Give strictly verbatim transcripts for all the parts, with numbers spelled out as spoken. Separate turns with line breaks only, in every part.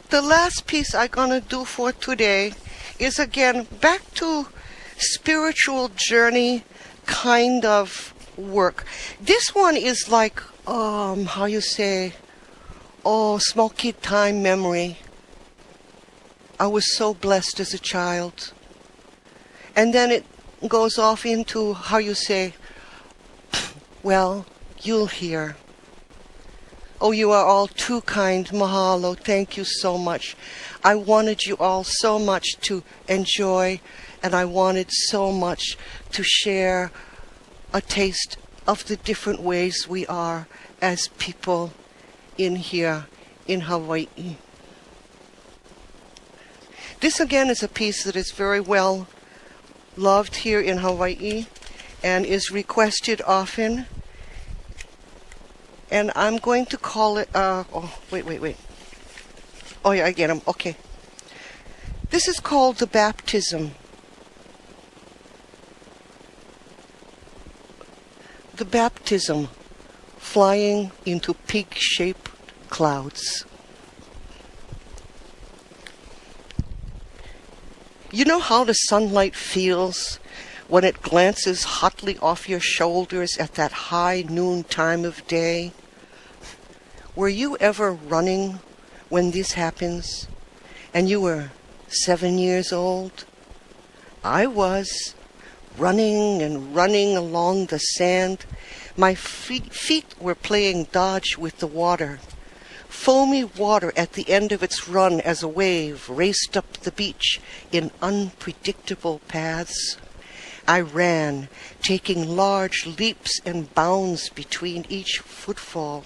The last piece I'm gonna do for today is again back to spiritual journey kind of work. This one is like, um, how you say, oh, small kid time memory. I was so blessed as a child. And then it goes off into how you say, well, you'll hear. Oh, you are all too kind. Mahalo. Thank you so much. I wanted you all so much to enjoy, and I wanted so much to share a taste of the different ways we are as people in here in Hawaii. This again is a piece that is very well loved here in Hawaii and is requested often. And I'm going to call it, uh, oh, wait, wait, wait. Oh, yeah, I get them. Okay. This is called the baptism. The baptism, flying into pig-shaped clouds. You know how the sunlight feels when it glances hotly off your shoulders at that high noon time of day? Were you ever running when this happens, and you were seven years old? I was, running and running along the sand. My feet, feet were playing dodge with the water. Foamy water at the end of its run as a wave raced up the beach in unpredictable paths. I ran, taking large leaps and bounds between each footfall.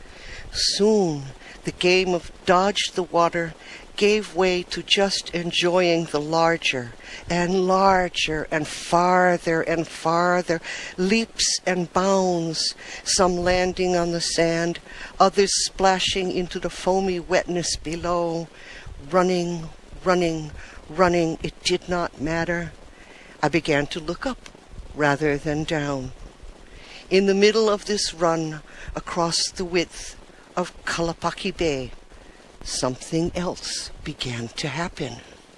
Soon the game of dodge the water gave way to just enjoying the larger and larger and farther and farther leaps and bounds, some landing on the sand, others splashing into the foamy wetness below. Running, running, running, it did not matter. I began to look up rather than down. In the middle of this run across the width of Kalapaki Bay, something else began to happen.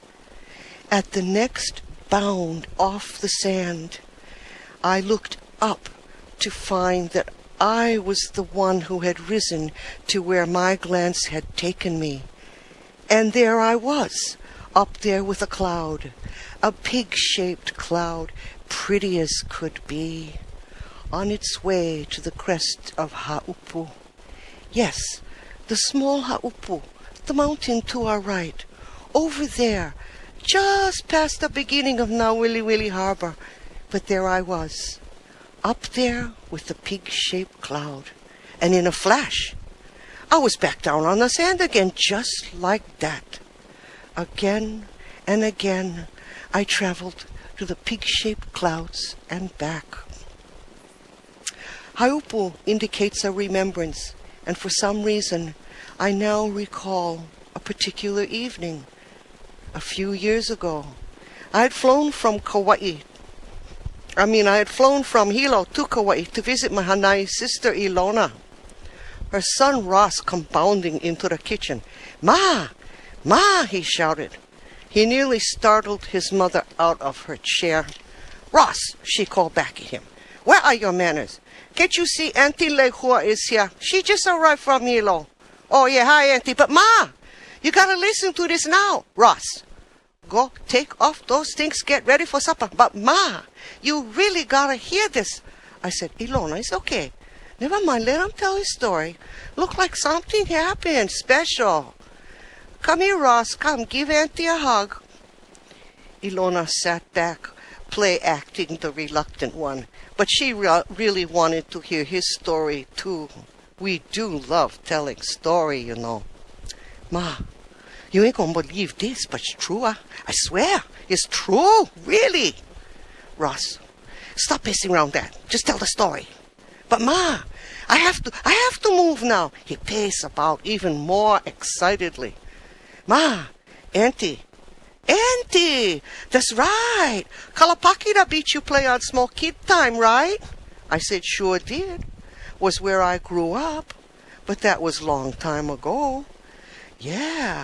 At the next bound off the sand, I looked up to find that I was the one who had risen to where my glance had taken me. And there I was, up there with a cloud, a pig-shaped cloud, pretty as could be, on its way to the crest of Haupu. Yes, the small Haupu, the mountain to our right, over there, just past the beginning of Nauwiliwili Harbor. But there I was, up there with the pig-shaped cloud, and in a flash, I was back down on the sand again, just like that. Again and again, I traveled to the pig-shaped clouds and back. Haupu indicates a remembrance, and for some reason, I now recall a particular evening. A few years ago, I had flown from Kauai. I mean, I had flown from Hilo to Kauai to visit my Hanai sister Ilona. Her son Ross come bounding into the kitchen. "Ma! Ma!" he shouted. He nearly startled his mother out of her chair. "Ross," she called back at him, "where are your manners? Can't you see Auntie Lehua is here? She just arrived from Hilo." "Oh, yeah, hi, Auntie. But, Ma, you gotta listen to this now." "Ross, go take off those things, get ready for supper." "But, Ma, you really gotta hear this." I said, "Ilona, it's okay. Never mind, let him tell his story. Look like something happened special. Come here, Ross, come, give Auntie a hug." Ilona sat back, play acting the reluctant one, but she re- really wanted to hear his story too. We do love telling story, you know. "Ma, you ain't gonna believe this, but it's true, huh? I swear, it's true, really." "Ross, stop pissing around that. Just tell the story." "But, Ma, I have to, I have to move now." He paced about even more excitedly. "Ma, Auntie, Auntie, that's right. Kalapaki, the beach you play on small kid time, right?" I said, "Sure did. Was where I grew up, but that was long time ago." "Yeah,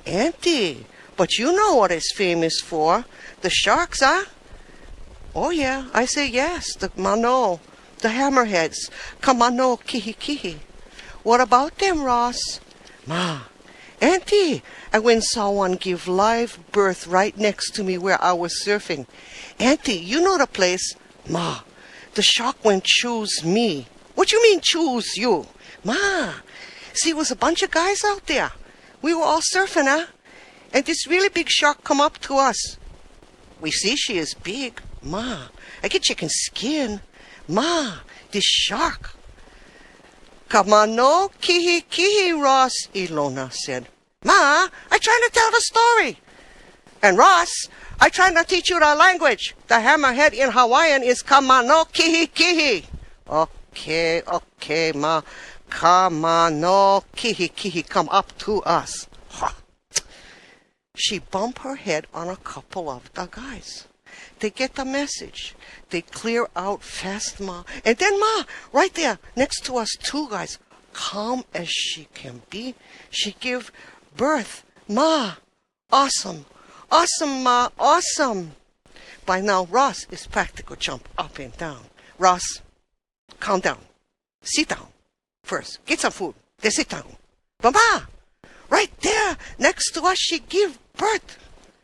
Auntie, but you know what it's famous for. The sharks, huh? Oh yeah, I say yes, the mano, the hammerheads, kamano kihi kihi. What about them, Ross? Ma, Auntie, I went and saw one give live birth right next to me where I was surfing. Auntie, you know the place? Ma, the shark went choose me. What you mean choose you? Ma, see, it was a bunch of guys out there. We were all surfing, huh? And this really big shark come up to us. We see she is big. Ma, I get chicken skin. Ma, this shark. Kamano kihi kihi, Ross, Ilona said. Ma, I trying to tell the story. And Ross, I trying to teach you the language. The hammerhead in Hawaiian is kamano kihi kihi. Okay, okay, Ma. Kamano kihi kihi, come up to us. Huh. She bumped her head on a couple of the guys. They get the message. They clear out fast, Ma. And then, Ma, right there, next to us, two guys, calm as she can be, she give birth. Ma, awesome. Awesome, Ma, awesome. By now, Ross is practical jump up and down. Ross, calm down. Sit down. First, get some food. Then sit down. Mama, right there, next to us, she give birth.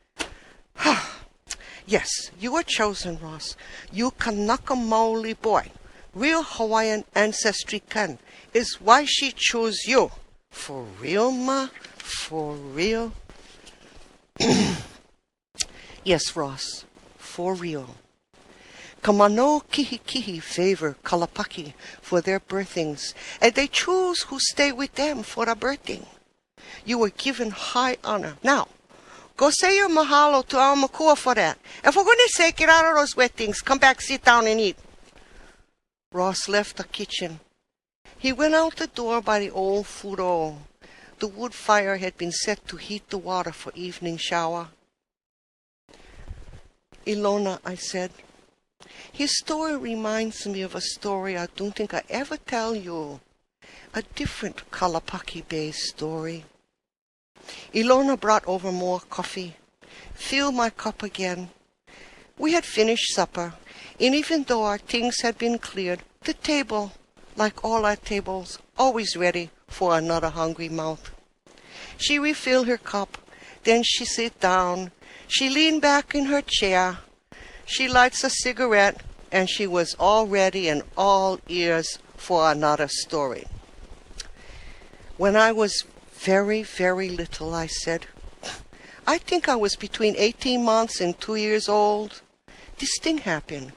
Yes, you were chosen, Ross. You Kanaka Maoli boy. Real Hawaiian ancestry can. Is why she chose you. For real, Ma? For real? Yes, Ross. For real. Kamano kihi kihi favor Kalapaki for their birthings, and they choose who stay with them for the birthing. You were given high honor. Now, go say your mahalo to our makua for that. And for goodness sake, get out of those wet things. Come back, sit down and eat. Ross left the kitchen. He went out the door by the old furo. The wood fire had been set to heat the water for evening shower. Ilona, I said, his story reminds me of a story I don't think I ever tell you. A different Kalapaki Bay story. Ilona brought over more coffee, filled my cup again. We had finished supper, and even though our things had been cleared, the table, like all our tables, always ready for another hungry mouth. She refilled her cup, then she sat down. She leaned back in her chair. She lights a cigarette, and she was all ready and all ears for another story. When I was very, very little, I said, I think I was between eighteen months and two years old. This thing happened.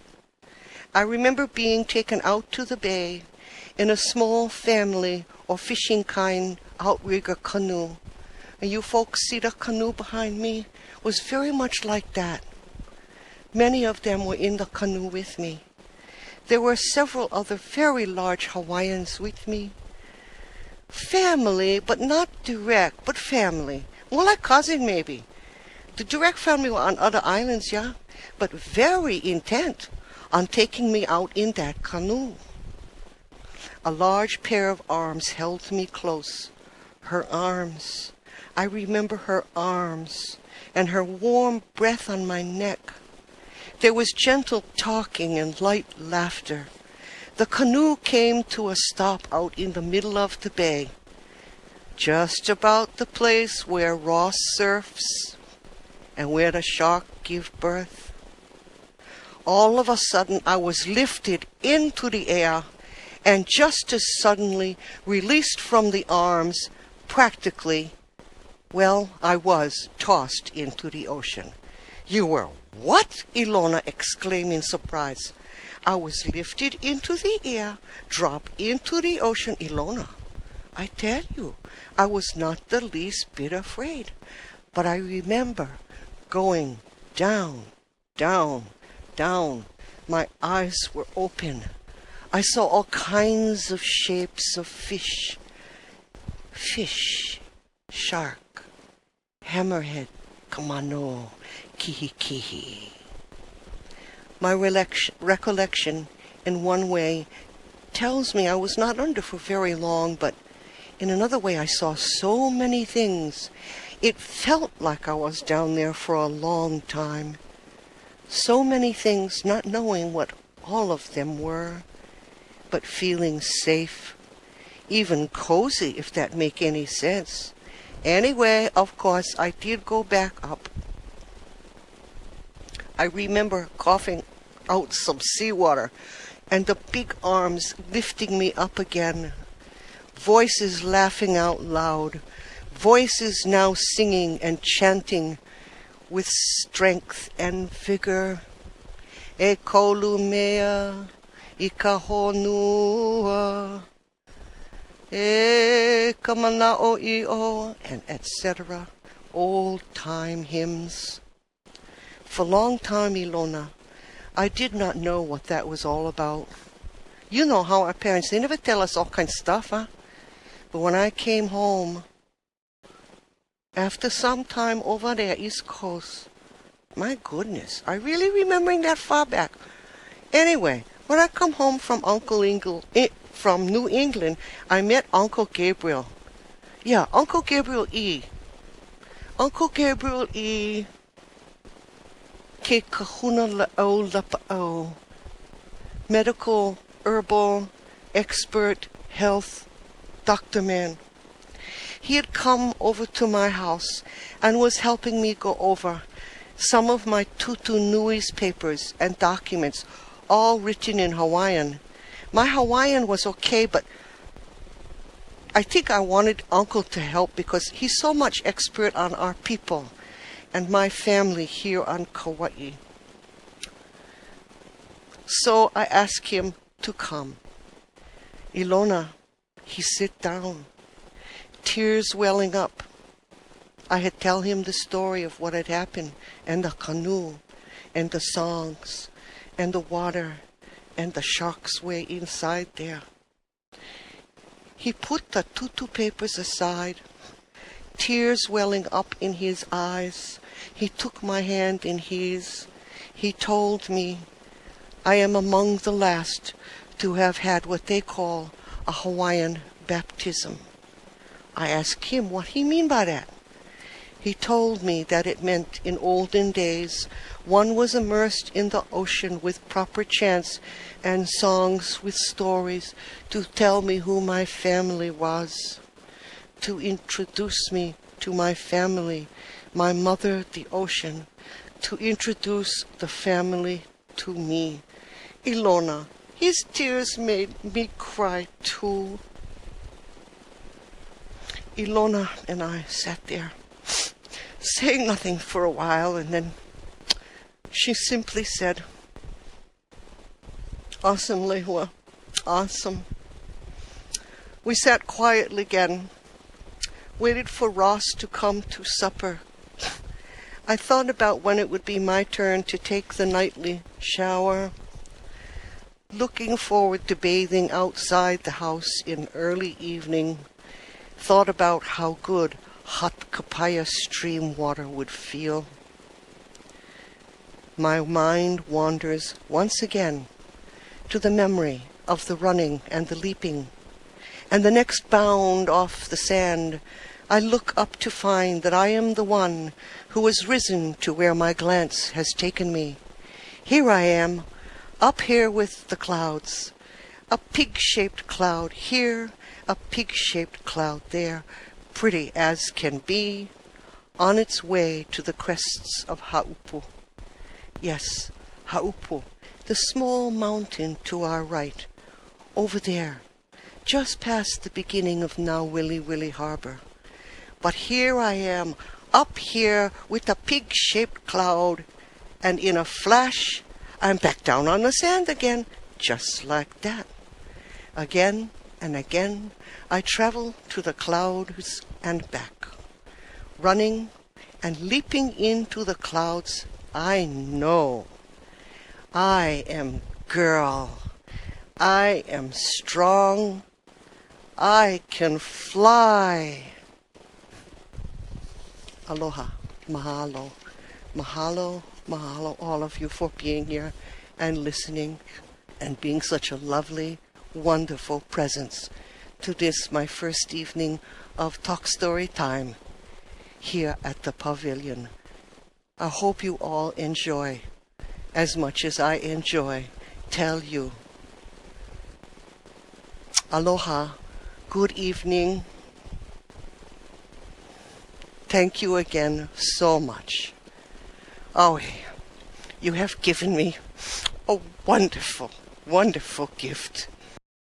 I remember being taken out to the bay in a small family or fishing kind outrigger canoe. And you folks see the canoe behind me was very much like that. Many of them were in the canoe with me. There were several other very large Hawaiians with me. Family, but not direct, but family. More like cousin, maybe. The direct family were on other islands, yeah, but very intent on taking me out in that canoe. A large pair of arms held me close. Her arms. I remember her arms and her warm breath on my neck. There was gentle talking and light laughter. The canoe came to a stop out in the middle of the bay, just about the place where Ross surfs and where the shark give birth. All of a sudden, I was lifted into the air and just as suddenly released from the arms, practically, well, I was tossed into the ocean. You were what? Ilona exclaimed in surprise. I was lifted into the air, dropped into the ocean. Ilona, I tell you, I was not the least bit afraid. But I remember going down, down, down. My eyes were open. I saw all kinds of shapes of fish. Fish, shark, hammerhead, kamano, kihi kihi. My recollection, in one way, tells me I was not under for very long, but In another way, I saw so many things. It felt like I was down there for a long time. So many things, not knowing what all of them were, but feeling safe, even cozy, if that make any sense. Anyway, of course, I did go back up. I remember coughing out some seawater and the big arms lifting me up again. Voices laughing out loud. Voices now singing and chanting with strength and vigor. E kolumea, I kahonua, e kamanao i'o, and et cetera. Old-time hymns. For a long time, Ilona, I did not know what that was all about. You know how our parents, they never tell us all kinds of stuff, huh? But when I came home, after some time over there, East Coast, my goodness, I really remembering that far back. Anyway, when I come home from Uncle Engel, from New England, I met Uncle Gabriel. Yeah, Uncle Gabriel E. Uncle Gabriel E. Ke kahuna la'o lapa'o. Medical, herbal, expert, health, doctor man. He had come over to my house and was helping me go over some of my Tutu Nui's papers and documents, all written in Hawaiian. My Hawaiian was okay, but I think I wanted Uncle to help because he's so much expert on our people and my family here on Kauai. So I asked him to come. Ilona, he sit down, tears welling up. I had tell him the story of what had happened, and the canoe, and the songs, and the water, and the sharks way inside there. He put the tutu papers aside, tears welling up in his eyes. He took my hand in his. He told me, I am among the last to have had what they call a Hawaiian baptism. I asked him what he mean by that. He told me that it meant in olden days one was immersed in the ocean with proper chants and songs with stories to tell me who my family was, to introduce me to my family, my mother, the ocean, to introduce the family to me. Ilona, his tears made me cry too. Ilona and I sat there, saying nothing for a while, and then she simply said, Awesome, Lehua, awesome. We sat quietly again, waited for Ross to come to supper. I thought about when it would be my turn to take the nightly shower, looking forward to bathing outside the house in early evening, thought about how good hot Kapaya stream water would feel. My mind wanders once again to the memory of the running and the leaping, and the next bound off the sand. I look up to find that I am the one who has risen to where my glance has taken me. Here I am, up here with the clouds, a pig-shaped cloud here, a pig-shaped cloud there, pretty as can be, on its way to the crests of Haupu. Yes, Haupu, the small mountain to our right, over there, just past the beginning of Nauwili-Wili Harbor. But here I am, up here with a pig-shaped cloud, and in a flash, I'm back down on the sand again, just like that. Again and again, I travel to the clouds and back. Running and leaping into the clouds, I know. I am girl. I am strong. I can fly. Aloha. Mahalo. Mahalo, mahalo all of you for being here and listening and being such a lovely, wonderful presence to this, my first evening of Talk Story Time here at the Pavilion. I hope you all enjoy as much as I enjoy tell you. Aloha, good evening. Thank you again so much. Oh, you have given me a wonderful, wonderful gift.